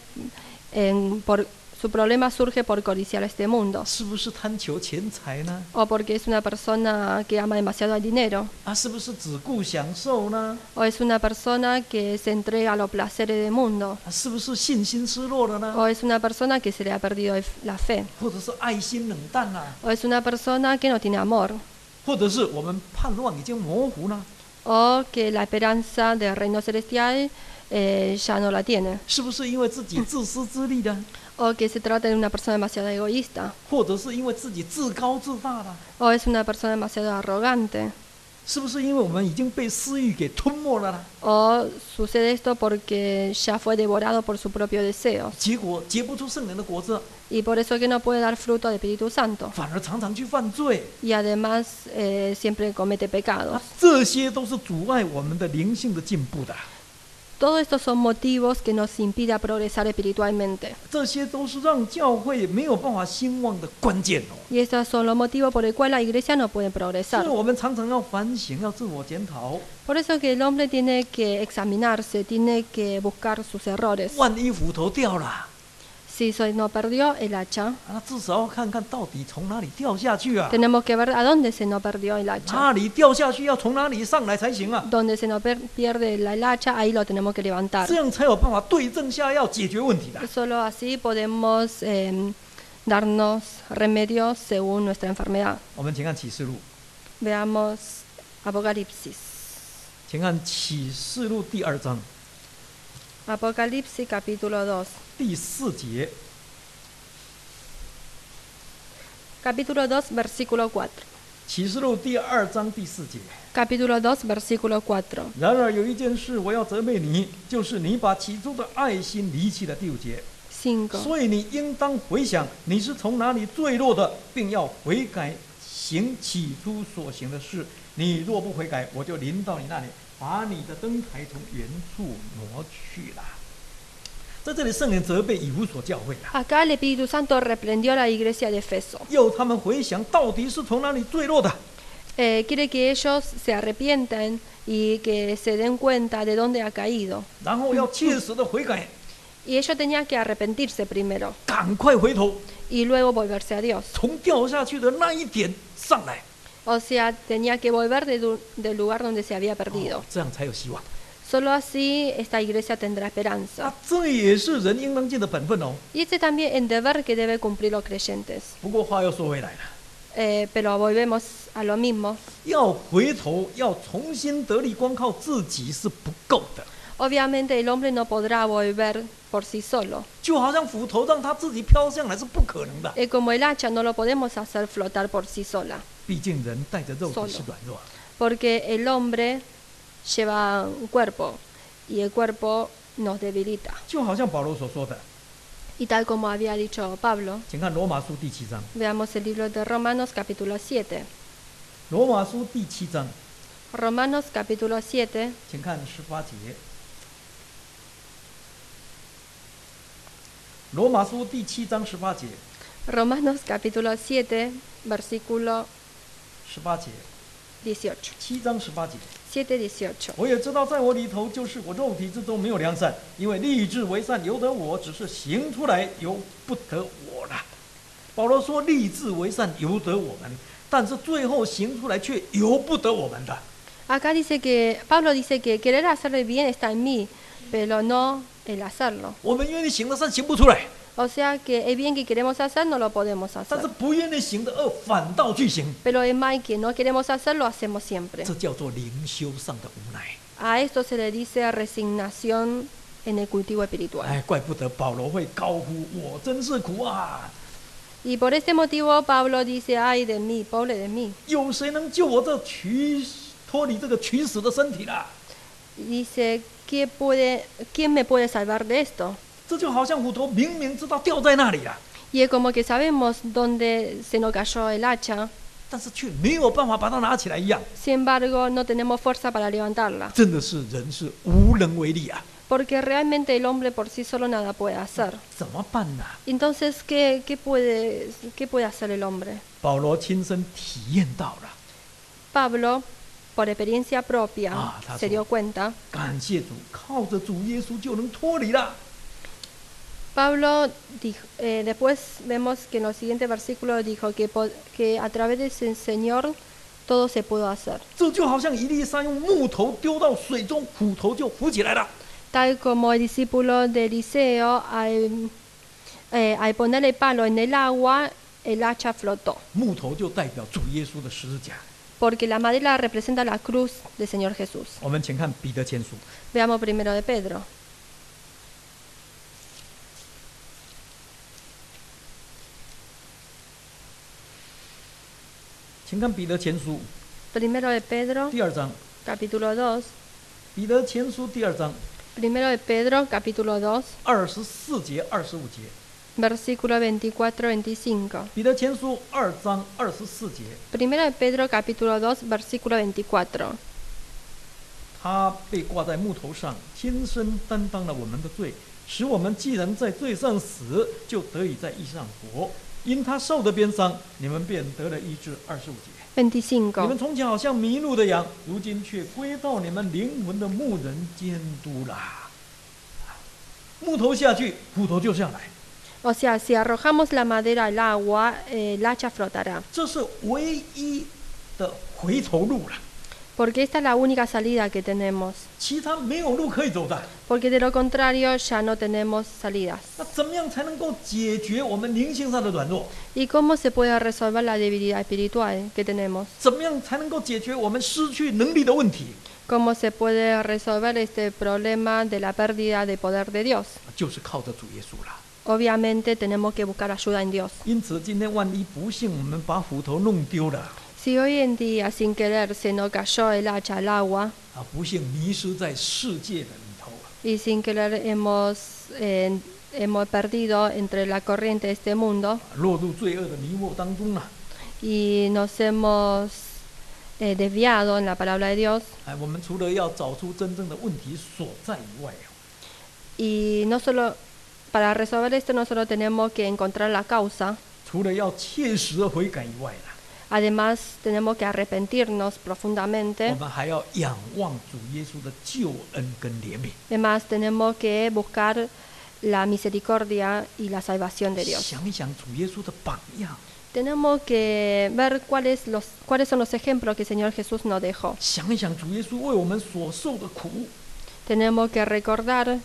su problema surge por codiciar este mundo, 是不是贪求钱财呢？ o porque es una persona que ama demasiado el dinero, 是不是只顾享受呢？ o es una persona que se entrega a los placeres del mundo, 是不是信心失落了呢？ o es una persona que se le ha perdido la fe, 或者是爱心冷淡呢？ o es una persona que no tiene amor, 或者是我们盼望已经模糊呢？ o que la esperanza del reino celestial ya no la tiene, 是不是因为自己自私自利呢？ o que se trata de una persona demasiado egoísta, 或者是因为自己自高自大呢？ o es una persona demasiado arrogante, 是不是因为我们已经被私欲给吞没了呢？ ¿O sucede esto porque ya fue devorado por su propio deseo? 结果结不出圣灵的果子， Y por eso que no puede dar fruto al Espíritu Santo. 反而常常去犯罪。 Y además siempre comete pecados. 这些都是阻碍我们的灵性的进步的， Todos estos son motivos que nos impiden progresar espiritualmente. 这些都是让教会没有办法兴旺的关键哦。 Y estos son los motivos por el cual la iglesia no puede 所 progresar. 以我们常常要反省，要自我检讨。 Por eso que el hombre tiene que examinarse, tiene que buscar sus errores. 万一斧头掉了， Si se nos perdió el hacha, 那至少要看看到底从哪里掉下去啊？ tenemos que ver a dónde se nos perdió el hacha. 哪里掉下去，要从哪里上来才行啊？ Donde se nos pierde el hacha, ahí lo tenemos que levantar. 这样才有办法对症下药，解决问题的。 Solo así podemos darnos remedios según nuestra enfermedad. 我们请看启示录， Veamos Apocalipsis. 请看启示录第2章 Apocalipsis capítulo 2. 第4节。 Capítulo 2, versículo 4. 启示录第2章第4节。 Capítulo 2, versículo 4. 然而有一件事我要责备你，就是你把起初的爱心离弃了。第5节。 5. 所以你应当回想你是从哪里坠落的，并要悔改，行起初所行的事。你若不悔改，我就临到你那里，把你的灯台从原处挪去了。在这里，圣灵责备以弗所教会了， Acá el Espíritu Santo reprendió a la iglesia de Efeso. 要他们回想到底是从哪里坠落的。 Quiere que ellos se arrepientan y que se den cuenta de dónde ha caído. 然后要切实的悔改， Y ellos tenían que arrepentirse primero 赶快回头， y luego volverse a Dios. 从掉下去的那一点上来， O sea, tenía que volver del lugar donde se había perdido. 这样才有希望。 Solo así esta iglesia tendrá esperanza. 这也是人应当尽的本分哦。 Y este también es el deber que deben cumplir los creyentes. 不过话又说回来了。 Pero volvemos a lo mismo. 要回头，要重新得力，光靠自己是不够的。 Obviamente el hombre no podrá volver por sí solo. 就好像斧头让他自己飘上来是不可能的。 Como el hacha no lo podemos hacer flotar por sí sola. 毕竟人带着肉体是软弱。 Porque el hombre lleva un cuerpo y el cuerpo nos debilita. 就好像保罗所说的， Y tal como había dicho Pablo, 请看罗马书第7章。 veamos el libro de Romanos capítulo 7. 罗马书第7章， Romanos capítulo 7, 请看18节。罗马书第7章18节， Romanos capítulo 7, versículo 18节 18. ，7章18节。 7:18. 我也知道，在我里头，就是我肉体之中没有良善，因为立志为善由得我，只是行出来由不得我了。保罗说，立志为善由得我们，但是最后行出来却由不得我们的。 Acá dice que, Pablo dice que querer hacer el bien está en mí, pero no el hacerlo. 我们愿意行的善行不出来， O sea que el bien que queremos hacer no lo podemos 但 hacer. 是不愿意行的恶反倒去行， Pero el mal que no queremos hacer lo hacemos siempre. 这叫做灵修上的无奈。 A esto se le dice resignación en el cultivo espiritual. 哎，怪不得保罗会高呼：“我真是苦啊！ Y por este motivo Pablo dice, ay de mí, pobre de mí. 有谁能救我这脱离这个取死的身体啦？” Dice, ¿quién me puede salvar de esto? 这就好像斧头明明知道掉在那里了， Y es como que sabemos dónde se nos cayó el hacha, 但是却没有办法把它拿起来一样。 sin embargo no tenemos fuerza para levantarla. 真的是人是无能为力啊！ Porque realmente el hombre por sí solo nada puede hacer. 怎么办呢？ Entonces, ¿qué puede hacer el hombre? 保罗亲身体验到了， Pablo, por experiencia propia, 他 se 说 dio cuenta. 感谢主，靠着主耶稣就能脱离了。 Pablo dijo, después vemos que en los siguientes versículos dijo que a través de ese Señor todo se pudo hacer. 这就好像以利沙用木头丢到水中，斧头就浮起来了。 Tal como el discípulo de Eliseo, al ponerle palo en el agua, el hacha flotó. 木头就代表主耶稣的十字架。 Porque la madera representa la cruz del Señor Jesús. 我们请看彼得前书， Veamos primero de Pedro. 请看彼得前书 Primero de Pedro, 第2章， capítulo 2. 彼得前书第2章 Primero de Pedro, capítulo 2, 24节、25节。 versículo 24-25. 彼得前书2章24节， Primero de Pedro, capítulo 2, versículo 24. 他被挂在木头上，亲身担当了我们的罪，使我们既然在罪上死，就得以在义上活。因他受的鞭伤，你们便得了医治。25节，你们 25. 从前好像迷路的羊，如今却归到你们灵魂的牧人监督了。木头下去，骨头就下来， O sea, si arrojamos la madera al agua, el hacha flotará. 这是唯一的回头路了， Porque esta es la única salida que tenemos. 其他没有路可以走的。 Porque de lo contrario ya no tenemos salidas. 那怎么样才能够解决我们灵性上的软弱？ ¿Y cómo se puede resolver la debilidad espiritual que tenemos? 怎么样才能够解决我们失去能力的问题？ ¿Cómo se puede resolver este problema de la pérdida de poder de Dios? 就是靠着主耶稣了。 Obviamente tenemos que buscar ayuda en Dios. 因此，今天万一不幸我们把斧头弄丢了， Si hoy en día sin querer se nos cayó el hacha al agua 不幸迷失在世界的里头， y sin querer hemos perdido entre la corriente de este mundo 落入罪恶的迷惑当中了。 y nos hemos desviado en la palabra de Dios, 我们除了要找出真正的问题所在以外， y no solo para resolver esto no solo tenemos que encontrar la causa, 除了要切实的悔改以外了， además tenemos que arrepentirnos 我 profundamente, 们还要仰望主耶稣的救恩跟怜悯， además tenemos que buscar la misericordia y la salvación de Dios. 想一想主耶稣的榜样， Tenemos que ver cuáles son los ejemplos que el Señor Jesús nos dejó. 想一想主耶稣为我们所受的苦， Tenemos que recordar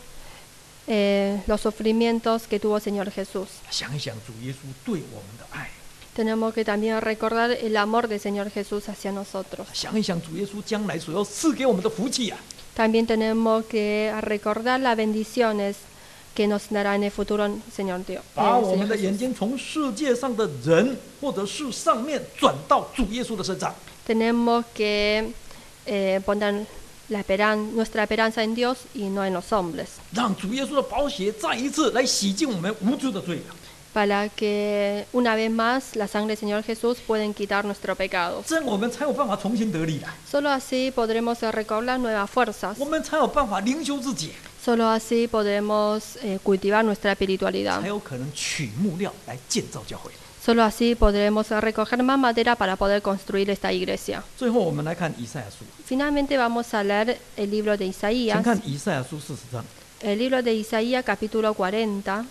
los sufrimientos que tuvo el Señor Jesús. 想一想主耶稣对我们的爱， Tenemos que también recordar el amor del Señor Jesús hacia nosotros. 想一想主耶稣将来所要赐给我们的福气啊！ También tenemos que recordar las bendiciones que nos dará en el futuro el Señor Dios. 把我们的 Señor 眼 Jesús. 睛从世界上的人或者是上面转到主耶稣的身上， Tenemos que poner nuestra esperanza en Dios y no en los hombres, 让主耶稣的宝血再一次来洗净我们无知的罪， para que una vez más la sangre del Señor Jesús pueda quitar nuestros pecados. 这样我们才有办法重新得力的， Solo así podremos recobrar nuevas fuerzas. 我们才有办法灵修自己， Solo así podremos cultivar nuestra espiritualidad. 才有可能取木料来建造教会。 Solo así podremos recoger más madera para poder construir esta iglesia. 最后，我们来看以赛亚书， Finalmente vamos a leer el libro de 请 Isaías. 看以赛亚书40章 El libro de Isaías, capítulo 40.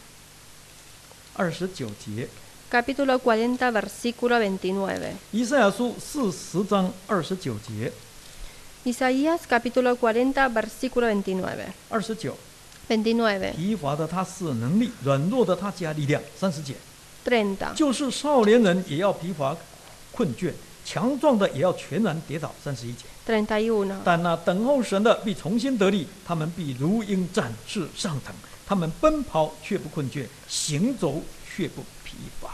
29节。 Capítulo 40, versículo 29. 以赛亚书40章29节， Isaías, capítulo 40, versículo 29. 29， 29, 疲乏的他赐能力，软弱的他加力量。30节， 30, 就是少年人也要疲乏困倦，强壮的也要全然跌倒。31节， 31. 但那等候神的必重新得力，他们必如鹰展翅上腾，他们奔跑却不困倦，行走却不疲乏。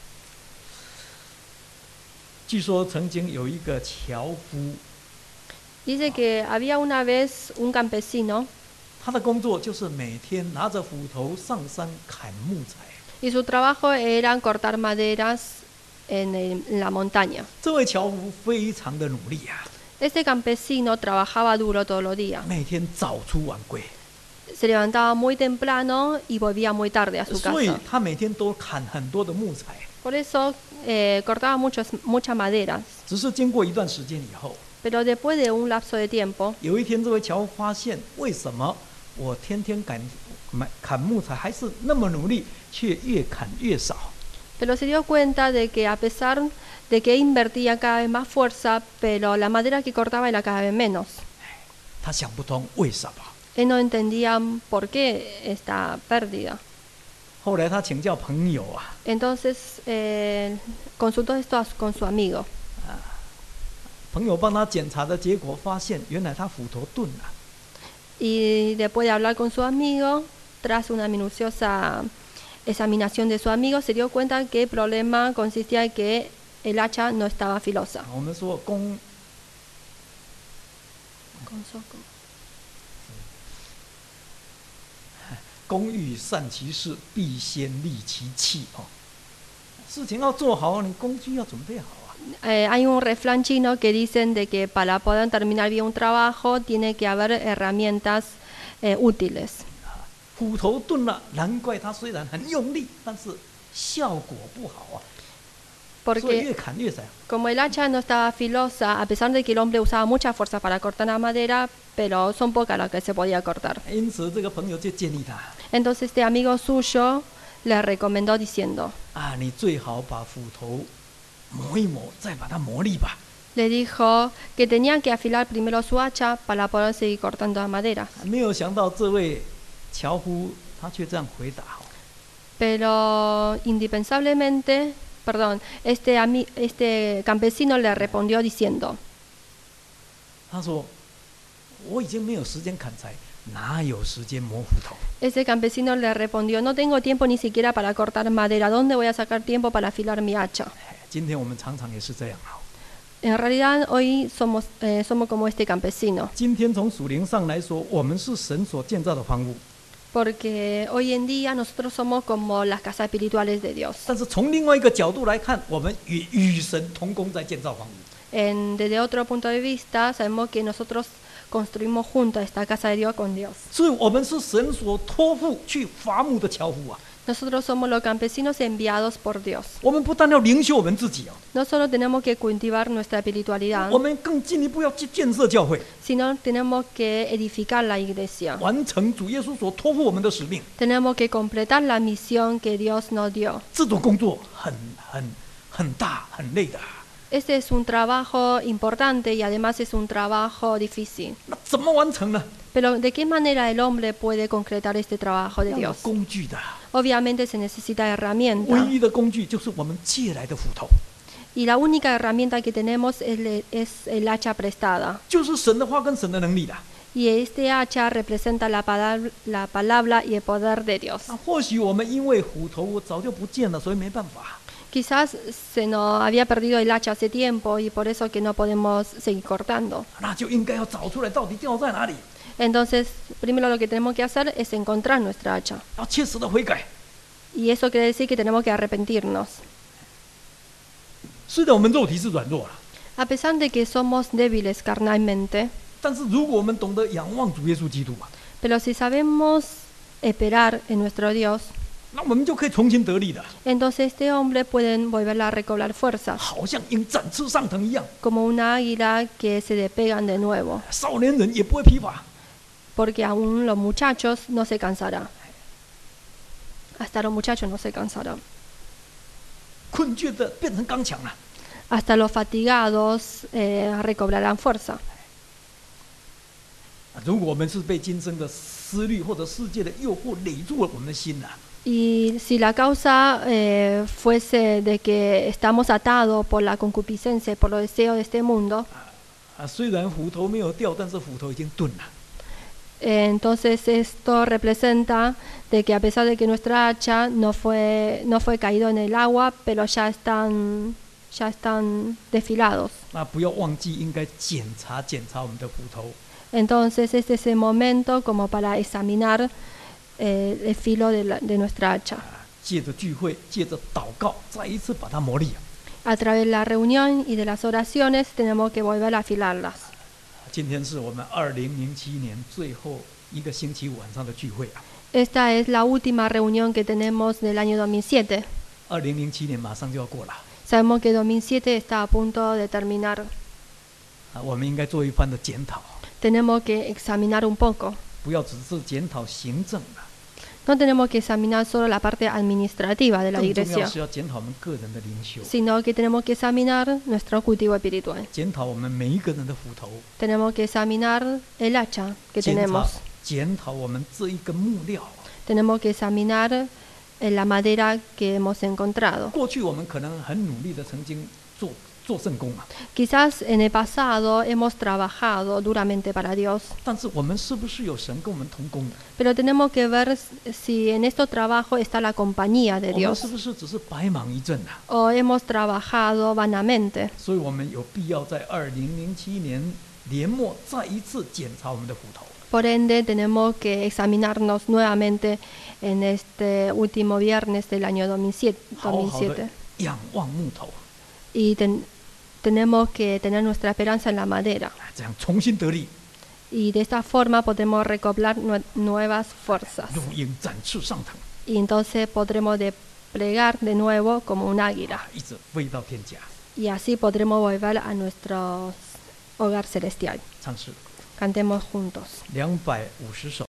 据说曾经有一个樵夫， Dice que había una vez un campesino 他的工作就是每天拿着斧头上山砍木材。 y su trabajo era cortar maderas en la montaña. 这位樵夫非常的努力啊， Este campesino trabajaba duro todos los días. 每天早出晚归， Se levantaba muy temprano y volvía muy tarde a su 所以 casa. 他每天都砍很多的木材。 Por eso cortaba muchas maderas. 只是经过一段时间以后， Pero después de un lapso de tiempo, 有一天这位樵夫发现，为什么我天天砍木材还是那么努力，却越砍越少？ pero se dio cuenta de que a pesar de que invertía cada vez más fuerza, pero la madera que cortaba era cada vez menos. 他想不通为什么。 Él no entendía por qué esta pérdida. 后来他请教朋友啊， Entonces consultó esto con su amigo. 朋友帮他检查的结果发现，原来他斧头钝了。 Y después de hablar con su amigo, tras una minuciosa examinación de su amigo, se dio cuenta que el problema consistía en que el hacha no estaba filosa. 我们说弓工欲善其事，必先利其器哦。事情要做好，你工具要准备好啊。 Hay un refrán chino que dicen de que para poder terminar bien un trabajo tiene que haber herramientas útiles. 斧头钝了，难怪他虽然很用力，但是效果不好啊。所以 Porque 越砍越窄。 como el hacha no estaba filosa, a pesar de que el hombre usaba mucha fuerza para cortar la madera, pero son pocas las que se podía cortar. 因此，这个朋友就建议他 Entonces este amigo suyo le recomendó diciendo, 啊，你最好把斧头磨一磨，再把它磨利吧。 le dijo que tenía que afilar primero su hacha para poder seguir cortando la madera. 没有想到这位樵夫他却这样回答哦。 Pero indispensablemente, perdón, este campesino le respondió diciendo, 他说：“我已经没有时间砍柴，哪有时间磨斧头？ ese campesino le respondió, no tengo tiempo ni siquiera para cortar madera, ¿dónde voy a sacar tiempo para afilar mi hacha? 今天我们常常也是这样啊。 En realidad hoy somos como este campesino, 今天从属灵上来说，我们是神所建造的房屋， porque hoy en día nosotros somos como las casas espirituales de Dios. 但是从另外一个角度来看，我们与神同工在建造房屋。 Desde otro punto de vista, sabemos que nosotros construimos juntos esta casa de Dios con Dios. 所以，我们是神所托付去伐木的樵夫啊。 Nosotros somos los campesinos enviados por Dios. 我们不但要灵修我们自己啊， No solo tenemos que cultivar nuestra espiritualidad, 我们更进一步要去建设教会， sino tenemos que edificar la iglesia. 完成主耶稣所托付我们的使命。 Tenemos que completar la misión que Dios nos dio. 这种工作很大很累的。 Este es un trabajo importante y además es un trabajo difícil. 那怎么完成呢？ Pero ¿de qué manera el hombre puede concretar este trabajo de 要有 Dios? 工具的， Obviamente se necesita 唯 herramienta. 一的工具就是我们借来的斧头， Y la única herramienta que tenemos es el hacha prestada. 就是神的话跟神的能力啦。 Y este hacha representa la palabra y el poder de Dios. 那或许我们因为斧头早就不见了，所以没办法。 Quizás se nos había perdido el hacha hace tiempo y por eso que no podemos seguir cortando. 那就应该要找出来到底掉在哪里， Entonces, primero lo que tenemos que hacer es encontrar nuestra hacha. 要切实的悔改。 Y eso quiere decir que tenemos que arrepentirnos. 虽然我们肉体是软弱了， A pesar de que somos débiles carnalmente, 但是如果我们懂得仰望主耶稣基督啊， pero si sabemos esperar en nuestro Dios, 那我们就可以重新得力的， entonces este hombre puede volver a recobrar fuerzas, 好像鹰展翅上腾一样。 como una águila que se despegan de nuevo, 少年人也不会疲乏。 porque aún los muchachos no se cansarán. Hasta los muchachos no se cansarán. 困倦的变成刚强了。 Hasta los fatigados recobrarán fuerza. 如果我们是被今生的思虑或者世界的诱惑累住了我们的心啊， Y si la causa fuese de que estamos atados por la concupiscencia y por los deseos de este mundo, 虽然斧头没有掉，但是斧头已经钝了。 entonces esto representa de que a pesar de que nuestra hacha no fue caído en el agua, pero ya están desfilados. 那不要忘记，应该检查我们的斧头。 Entonces este es el momento como para examinar el filo de nuestra hacha. 借着聚会，借着祷告，再一次把它磨砺。 A través de la reunión y de las oraciones tenemos que volver a afilarlas. 今天是我们2007年最后一个星期五晚上的聚会啊。 Esta es la última reunión que tenemos del año 2007. 2007年马上就要过了， Sabemos que 2007 está a punto de terminar. 我们应该做一番的检讨， Tenemos que examinar un poco. 不要只是检讨行政啊， No tenemos que examinar solo la parte administrativa de la 更重要 iglesia, 是要检讨我们个人的灵修， sino que tenemos que examinar nuestro cultivo espiritual. 检讨我们每一个人的斧头， Tenemos que examinar el hacha que 检讨我们这一个木料。 tenemos que examinar la madera que hemos encontrado. 过去我们可能很努力的曾经做圣工啊， Quizás en el pasado hemos trabajado duramente para Dios, 但是我们是不是有神跟我们同工的？ pero tenemos que ver si en estos trabajos está la compañía de 我们 Dios 是不是只是白忙一阵啊？ o hemos trabajado vanamente. 所以我们有必要在2007年年末再一次检查我们的骨头。 Por ende, tenemos que examinarnos nuevamente en este último viernes del año 2007. 好好的仰望木头， Y tenemos que tener nuestra esperanza en la madera. 这样重新得力， Y de esta forma podemos recobrar nuevas fuerzas. 如鹰展翅上腾， Y entonces podremos desplegar de nuevo como un águila. 一直飞到天家。 Y así podremos volver a nuestro hogar celestial. 唱诗 Cantemos juntos. 250首。